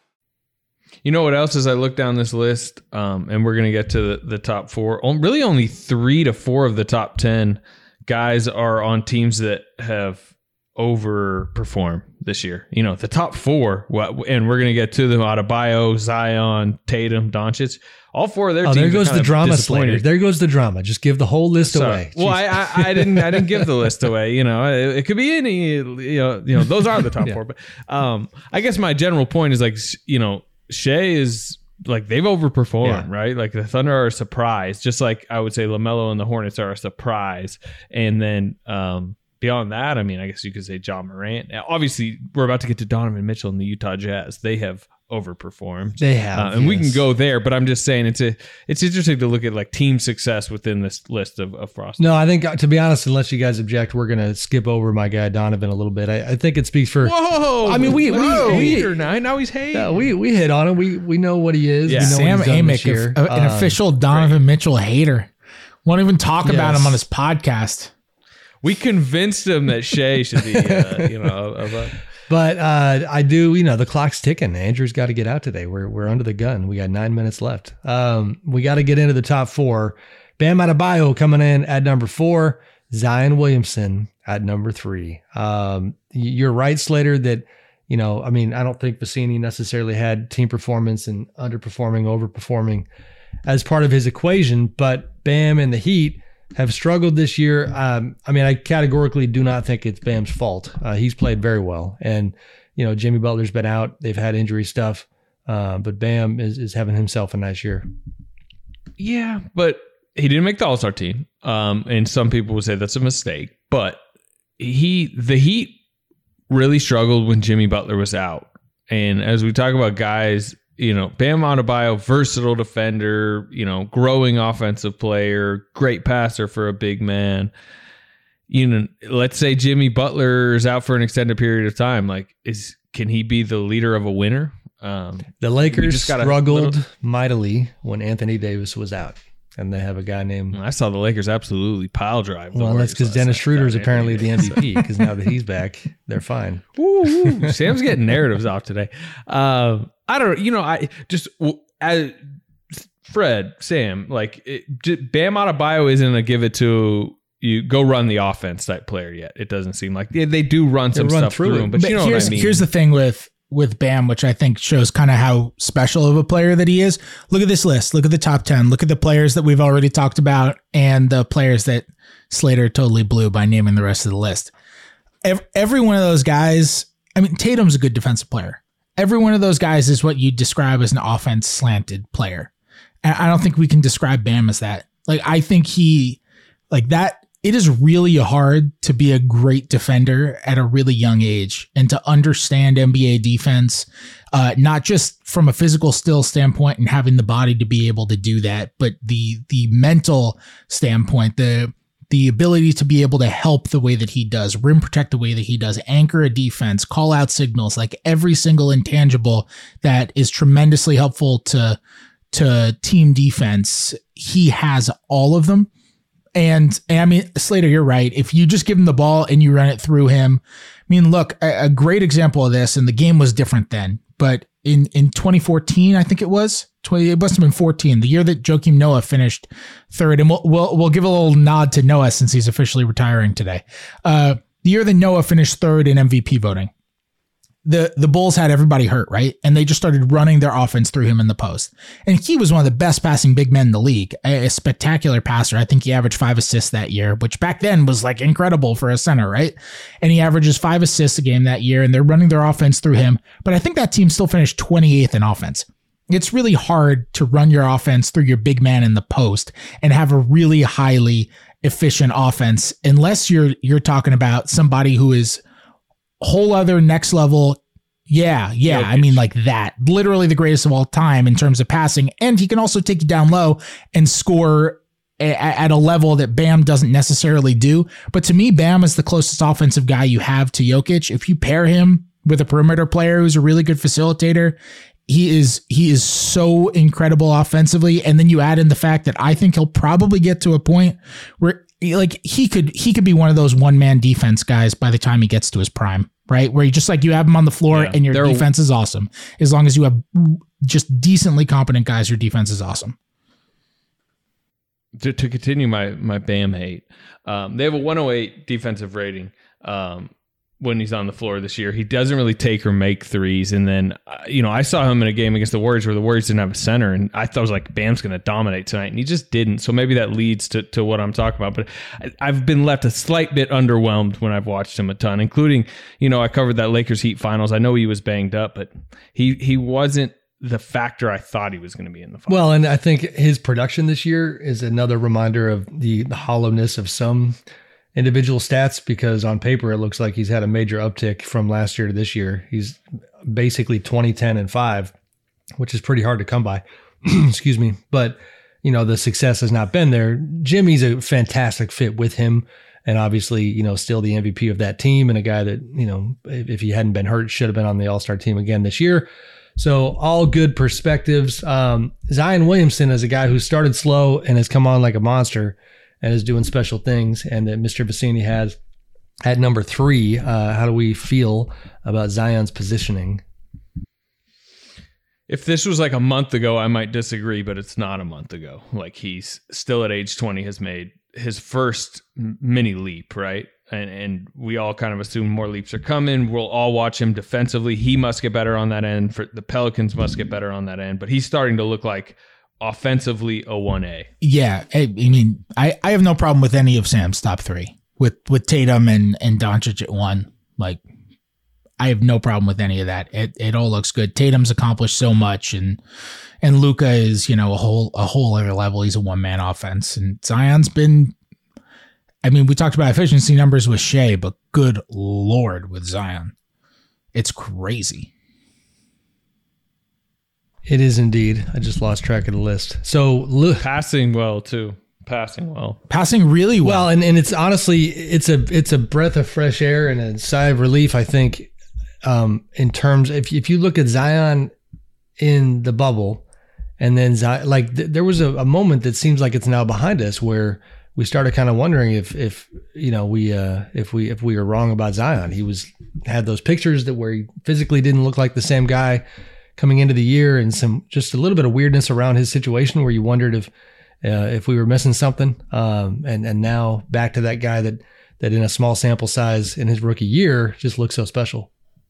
You know what else? As I look down this list, um, and we're going to get to the, the top four, really only three to four of the top ten guys are on teams that have overperformed this year. You know, the top four, and we're going to get to them: Adebayo, Zion, Tatum, Doncic. All four of their oh, teams. there goes are kind the of drama, disappointed. Slater. There goes the drama. Just give the whole list Sorry. away. Well, I, I, I didn't. I didn't give the list away. You know, it, it could be any. You know, you know, those are the top Yeah. four. But um, I guess my general point is like, you know, Shea is. Like they've overperformed, Yeah. right? Like the Thunder are a surprise, just like I would say LaMelo and the Hornets are a surprise. And then um, beyond that, I mean, I guess you could say John Morant. Now, obviously, we're about to get to Donovan Mitchell and the Utah Jazz. They have overperformed. They have, uh, and we yes. can go there. But I'm just saying it's a it's interesting to look at like team success within this list of, of Frost. No, I think uh, to be honest, unless you guys object, we're gonna skip over my guy Donovan a little bit. I, I think it speaks for. Whoa! I mean, we Whoa, we, we hater now. Now he's hating. Yeah, we we hit on him. We we know what he is. Yeah. We know Sam what he's done this Amick, year. if- an Um, official Donovan Mitchell hater. Won't even talk about Yes. him on his podcast. We convinced him that Shea should be, uh, you know, of a. But uh, I do, you know, the clock's ticking. Andrew's got to get out today. We're we're under the gun. We got nine minutes left. Um, we got to get into the top four. Bam Adebayo coming in at number four. Zion Williamson at number three. Um, you're right, Slater, that, you know, I mean, I don't think Vecini necessarily had team performance and underperforming, overperforming as part of his equation, but Bam and the Heat have struggled this year. Um, I mean, I categorically do not think it's Bam's fault. Uh, he's played very well. And, you know, Jimmy Butler's been out. They've had injury stuff. Uh, but Bam is, is having himself a nice year. Yeah, but he didn't make the All-Star team. Um, and some people would say that's a mistake. But he, the Heat really struggled when Jimmy Butler was out. And as we talk about guys, you know, Bam Adebayo, versatile defender, you know, growing offensive player, great passer for a big man. You know, let's say Jimmy Butler is out for an extended period of time. Like, is can he be the leader of a winner? Um, The Lakers just got a struggled little- mightily when Anthony Davis was out. And they have a guy named... I saw the Lakers absolutely pile drive. the Well, that's Warriors because last Dennis night Schroeder is without apparently Anthony the Davis. M V P, because now that he's back, they're fine. Woo, woo. Sam's getting narratives off today. Um, I don't, you know, I just as Fred, Sam, like it, j- Bam Adebayo isn't a give it to you, go run the offense type player yet. It doesn't seem like they, they do run some run stuff through through it. him, but, But you know here's what I mean. here's the thing with with Bam, which I think shows kind of how special of a player that he is. Look at this list. Look at the top ten. Look at the players that we've already talked about and the players that Slater totally blew by naming the rest of the list. Every, every one of those guys, I mean, Tatum's a good defensive player. Every one of those guys is what you describe as an offense slanted player. And I don't think we can describe Bam as that. Like, I think he, like that, it is really hard to be a great defender at a really young age and to understand N B A defense, uh, not just from a physical skill standpoint and having the body to be able to do that, but the the mental standpoint, the the ability to be able to help the way that he does, rim protect the way that he does, anchor a defense, call out signals, like every single intangible that is tremendously helpful to to team defense. He has all of them. And, and I mean, Slater, you're right. If you just give him the ball and you run it through him, I mean, look, a, a great example of this, and the game was different then, but in, in twenty fourteen, I think it was, twenty, it must have been fourteen, the year that Joakim Noah finished third. And we'll, we'll, we'll give a little nod to Noah since he's officially retiring today. Uh, the year that Noah finished third in M V P voting. The the Bulls had everybody hurt, right? And they just started running their offense through him in the post. And he was one of the best passing big men in the league, a, a spectacular passer. I think he averaged five assists that year, which back then was like incredible for a center, right? And he averages five assists a game that year, and they're running their offense through him. But I think that team still finished twenty-eighth in offense. It's really hard to run your offense through your big man in the post and have a really highly efficient offense unless you're you're talking about somebody who is whole other next level. Yeah, yeah. I mean, like that. Literally the greatest of all time in terms of passing. And he can also take you down low and score a- at a level that Bam doesn't necessarily do. But to me, Bam is the closest offensive guy you have to Jokic. If you pair him with a perimeter player who's a really good facilitator, he is he is so incredible offensively. And then you add in the fact that I think he'll probably get to a point where like he could he could be one of those one man defense guys by the time he gets to his prime. Right, where you just like you have them on the floor Yeah, and your they're- defense is awesome. As long as you have just decently competent guys, your defense is awesome. To, to continue my my Bam hate, um, they have a one oh eight defensive rating um, when he's on the floor this year. He doesn't really take or make threes. And then, uh, you know, I saw him in a game against the Warriors where the Warriors didn't have a center, and I thought I was like, Bam's going to dominate tonight, and he just didn't. So maybe that leads to, to what I'm talking about. But I, I've been left a slight bit underwhelmed when I've watched him a ton, including, you know, I covered that Lakers Heat finals. I know he was banged up, but he he wasn't the factor I thought he was going to be in the finals. Well, and I think his production this year is another reminder of the, the hollowness of some individual stats, because on paper it looks like he's had a major uptick from last year to this year. He's basically twenty, ten, and five, which is pretty hard to come by. Excuse me. But, you know, the success has not been there. Jimmy's a fantastic fit with him. And obviously, you know, still the M V P of that team and a guy that, you know, if he hadn't been hurt, should have been on the All-Star team again this year. So all good perspectives. Um, Zion Williamson is a guy who started slow and has come on like a monster and is doing special things. And that Mister Vicini has at number three. Uh, how do we feel about Zion's positioning? If this was like a month ago, I might disagree, but it's not a month ago. Like he's still at age twenty has made his first mini leap, right? And and we all kind of assume more leaps are coming. We'll all watch him defensively. He must get better on that end. For the Pelicans must get better on that end. But he's starting to look like offensively a one A. Yeah, I, I mean, I, I have no problem with any of Sam's top three. With with Tatum and and Doncic at one, like I have no problem with any of that. It it all looks good. Tatum's accomplished so much, and and Luka is, you know, a whole a whole other level. He's a one man offense, and Zion's been. I mean, we talked about efficiency numbers with Shea, but good Lord, with Zion, it's crazy. It is indeed. I just lost track of the list. So look, passing well too. Passing well, passing really well. Well, and, and it's honestly, it's a it's a breath of fresh air and a sigh of relief. I think, um, in terms if if you look at Zion in the bubble, and then Zion, like th- there was a, a moment that seems like it's now behind us where we started kind of wondering if if you know we uh, if we if we were wrong about Zion. He was had those pictures that where he physically didn't look like the same guy coming into the year, and some just a little bit of weirdness around his situation where you wondered if. Uh, if we were missing something, um, and and now back to that guy that that in a small sample size in his rookie year just looks so special.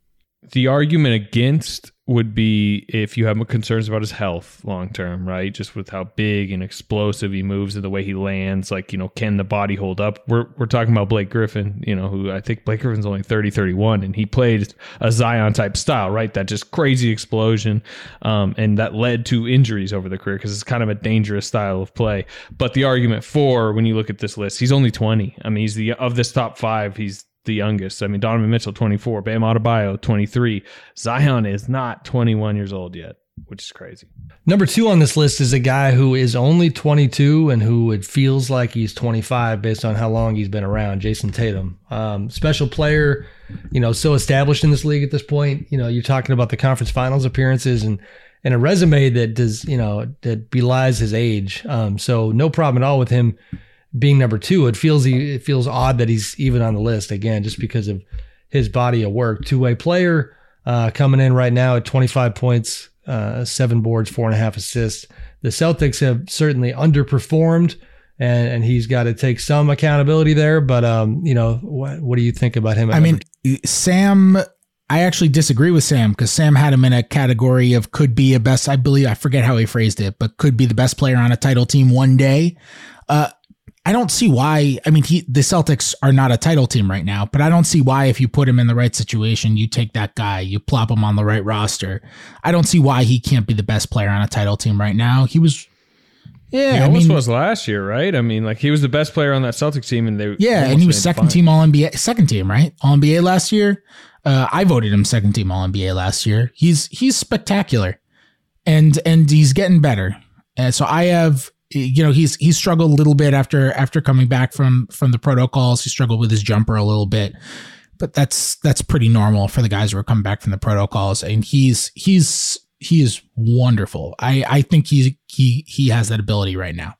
The argument against would be if you have concerns about his health long term, right? Just with how big and explosive he moves and the way he lands, like, you know, can the body hold up? We're we're talking about Blake Griffin, you know, who I think Blake Griffin's only thirty, thirty-one, and he played a Zion type style, right? That just crazy explosion, um, and that led to injuries over the career because it's kind of a dangerous style of play. But the argument for, when you look at this list, he's only twenty. I mean, he's the of this top five, he's the youngest. I mean, Donovan Mitchell, twenty-four, Bam Adebayo, twenty-three. Zion is not twenty-one years old yet, which is crazy. Number two on this list is a guy who is only twenty-two and who it feels like he's twenty-five based on how long he's been around, Jason Tatum. Um, special player, you know, so established in this league at this point. You know, you're talking about the conference finals appearances and and a resume that does, you know, that belies his age. Um, so no problem at all with him being number two. It feels it feels odd that he's even on the list again, just because of his body of work. Two-way player uh, coming in right now at twenty-five points, uh, seven boards, four and a half assists. The Celtics have certainly underperformed, and, and he's got to take some accountability there. But um, you know, what, what do you think about him? I mean, Sam. I actually disagree with Sam because Sam had him in a category of could be a best. I believe I forget how he phrased it, but could be the best player on a title team one day. Uh, I don't see why. I mean, he, the Celtics are not a title team right now, but I don't see why if you put him in the right situation, you take that guy, you plop him on the right roster. I don't see why he can't be the best player on a title team right now. He was, yeah, he I almost mean, was last year, right? I mean, like he was the best player on that Celtics team, and they yeah, and he was second team All N B A, second team, right? All N B A last year. Uh, I voted him second team All N B A last year. He's he's spectacular, and and he's getting better. And so I have. You know, he's he's struggled a little bit after after coming back from from the protocols. He struggled with his jumper a little bit, but that's that's pretty normal for the guys who are coming back from the protocols. And he's he's he is wonderful. I I think he he he has that ability right now.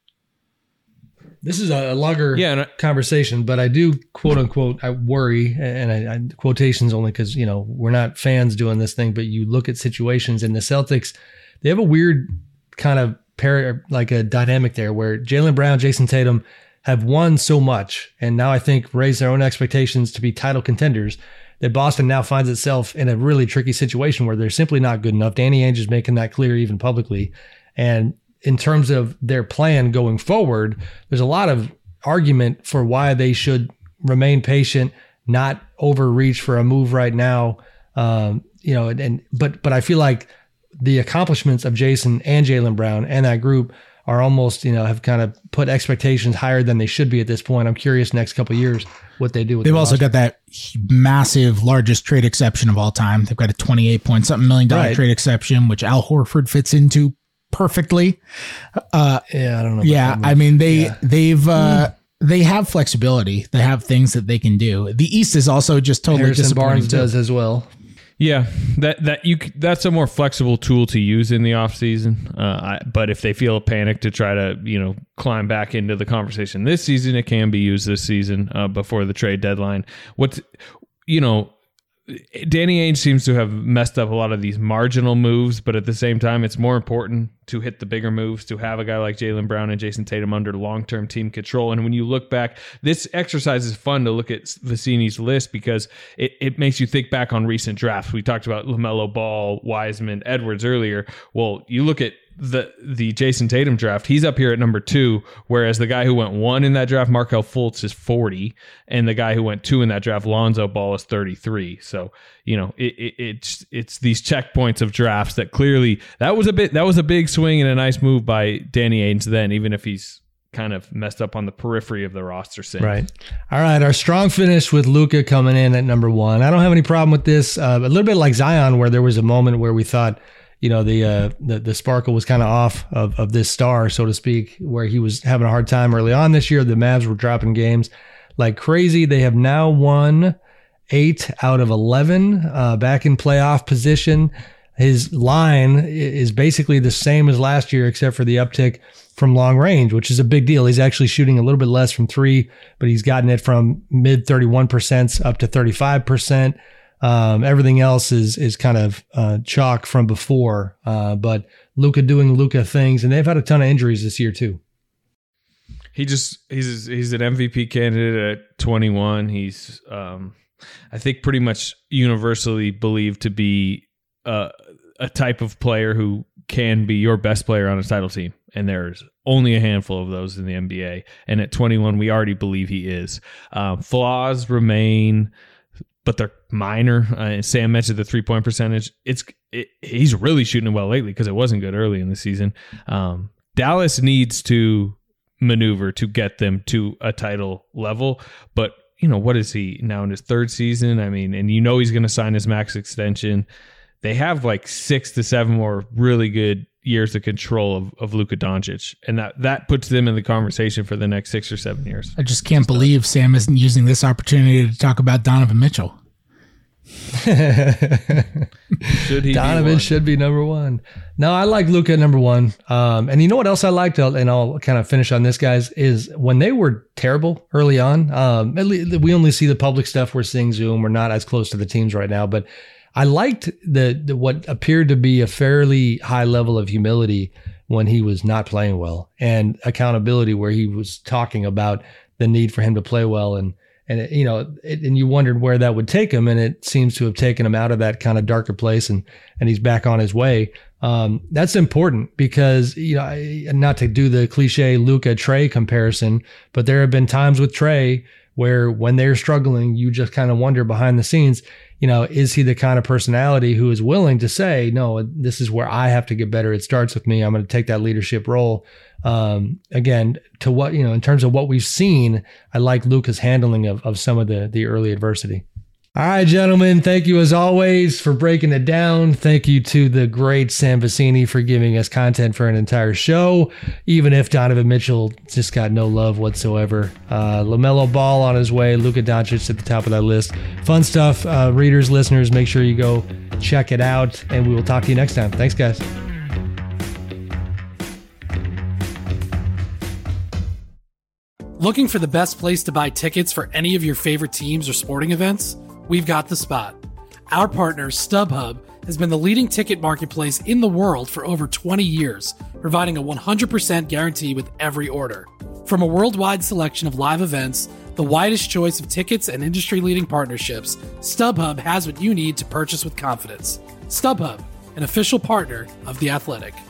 This is a longer yeah, I, conversation, but I do quote unquote I worry, and I, I quotations only because you know we're not fans doing this thing. But you look at situations, and the Celtics, they have a weird kind of pair like a dynamic there where Jaylen Brown, Jason Tatum have won so much and now I think raised their own expectations to be title contenders that Boston now finds itself in a really tricky situation where they're simply not good enough. Danny Ainge is making that clear even publicly. And in terms of their plan going forward, there's a lot of argument for why they should remain patient, not overreach for a move right now. Um, you know, and, and but but I feel like the accomplishments of Jason and Jaylen Brown and that group are almost, you know, have kind of put expectations higher than they should be at this point. I'm curious next couple of years what they do with They've the also roster. got that massive, largest trade exception of all time. They've got a twenty-eight point something million dollar Right. trade exception, which Al Horford fits into perfectly. Uh, yeah, I don't know. about yeah, that move. I mean they Yeah. they've uh, Mm. they have flexibility. They have things that they can do. The East is also just totally Harrison disappointing Barnes too. does as well. Yeah, that that you c- that's a more flexible tool to use in the offseason. Uh, I, but if they feel a panic to try to you know climb back into the conversation this season, it can be used this season uh, before the trade deadline. What's you know, Danny Ainge seems to have messed up a lot of these marginal moves, but at the same time, it's more important to hit the bigger moves, to have a guy like Jaylen Brown and Jason Tatum under long-term team control. And when you look back, this exercise is fun to look at Vecini's list because it, it makes you think back on recent drafts. We talked about LaMelo Ball, Wiseman, Edwards earlier. Well, you look at the the Jason Tatum draft, he's up here at number two, whereas the guy who went one in that draft, Markelle Fultz, is forty, and the guy who went two in that draft, Lonzo Ball, is thirty-three. So, you know, it, it, it's it's these checkpoints of drafts that clearly that was a bit that was a big swing and a nice move by Danny Ainge then, even if he's kind of messed up on the periphery of the roster since. Right. All right. Our strong finish with Luka coming in at number one. I don't have any problem with this. Uh, a little bit like Zion, where there was a moment where we thought, you know, the uh, the, the sparkle was kind of off of, of this star, so to speak, where he was having a hard time early on this year. The Mavs were dropping games like crazy. They have now won eight out of eleven, uh, back in playoff position. His line is basically the same as last year, except for the uptick from long range, which is a big deal. He's actually shooting a little bit less from three, but he's gotten it from mid thirty-one percent up to thirty-five percent. Um, everything else is is kind of uh, chalk from before, uh, but Luka doing Luka things, and they've had a ton of injuries this year too. He just he's he's an M V P candidate at twenty-one. He's um, I think pretty much universally believed to be uh, a type of player who can be your best player on a title team, and there's only a handful of those in the N B A. And at twenty-one, we already believe he is. Um, flaws remain, but they're minor. Uh, Sam mentioned the three-point percentage. It's it, he's really shooting well lately because it wasn't good early in the season. Um, Dallas needs to maneuver to get them to a title level, but you know, what is he now in his third season? I mean, and you know he's going to sign his max extension. They have like six to seven more really good years of control of, of Luka Doncic, and that that puts them in the conversation for the next six or seven years. I just can't believe Sam isn't using this opportunity to talk about Donovan Mitchell. Should he Donovan be one? should be number one. No, I like Luka at number one. Um, and you know what else I liked, I'll- and I'll kind of finish on this, guys, is when they were terrible early on. Um, at least we only see the public stuff. We're seeing Zoom. We're not as close to the teams right now, but I liked the, the what appeared to be a fairly high level of humility when he was not playing well, and accountability where he was talking about the need for him to play well. And And, it, you know, it, and you wondered where that would take him. And it seems to have taken him out of that kind of darker place, and, and he's back on his way. Um, that's important because, you know, I, not to do the cliche Luka Trey comparison, but there have been times with Trey where when they're struggling, you just kind of wonder behind the scenes, you know, is he the kind of personality who is willing to say, no, this is where I have to get better. It starts with me. I'm going to take that leadership role. Um, again, to what, you know, in terms of what we've seen, I like Luka's handling of, of some of the, the early adversity. All right, gentlemen, thank you as always for breaking it down. Thank you to the great Sam Vecini for giving us content for an entire show, even if Donovan Mitchell just got no love whatsoever. Uh, LaMelo Ball on his way, Luka Doncic at the top of that list. Fun stuff. Uh, readers, listeners, make sure you go check it out, and we will talk to you next time. Thanks, guys. Looking for the best place to buy tickets for any of your favorite teams or sporting events? We've got the spot. Our partner, StubHub, has been the leading ticket marketplace in the world for over twenty years, providing a one hundred percent guarantee with every order. From a worldwide selection of live events, the widest choice of tickets, and industry-leading partnerships, StubHub has what you need to purchase with confidence. StubHub, an official partner of The Athletic.